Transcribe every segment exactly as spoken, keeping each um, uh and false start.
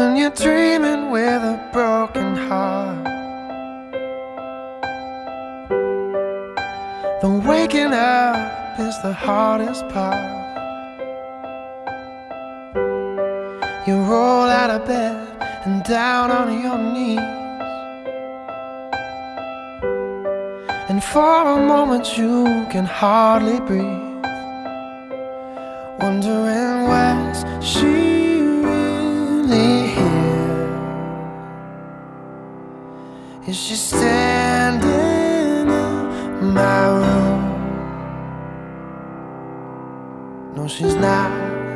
when you're dreaming with a broken heart. Then waking up is the hardest part. You roll out of bed and down on your knees, and for a moment you can hardly breathe, wondering where's she really here? Is she standing in my room? No, she's not,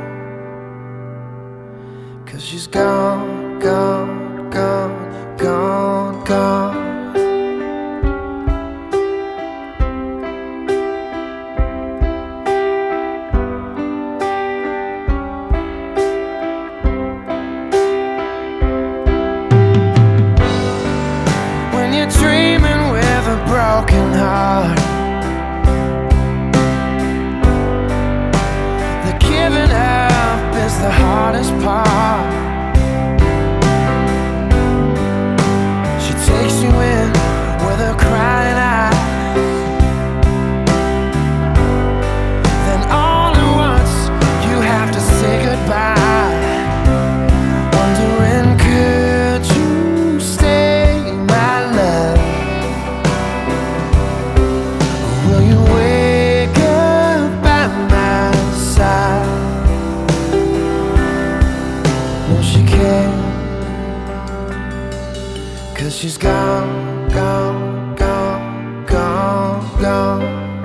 'cause she's gone, gone, gone, gone, gone. When you're dreaming with a broken heart, the giving up is the hardest part. She takes you in with her crying eyes, then all at once you have to say goodbye, wondering could you stay, my love? Or will you wake up by my side? No, she can't, 'cause she's gone, gone, gone, gone, gone.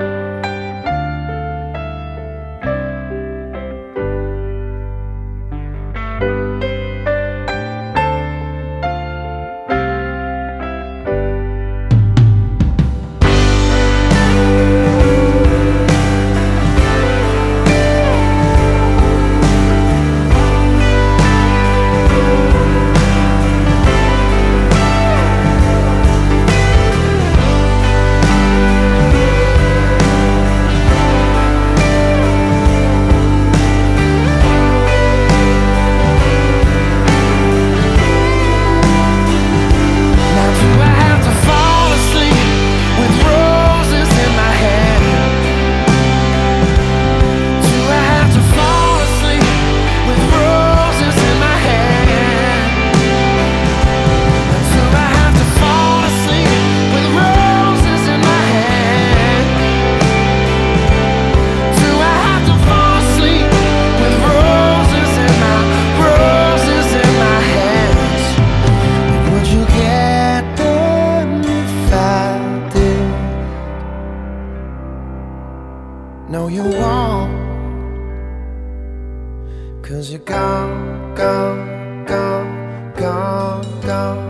No, you won't, 'cause you're gone, gone, gone, gone, gone.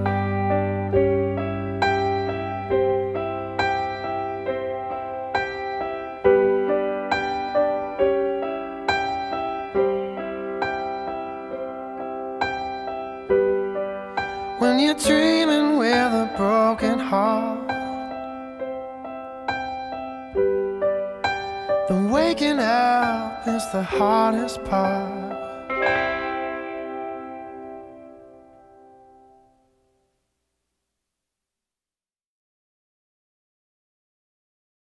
When you're dreaming with a broken heart, then waking up is the hardest part.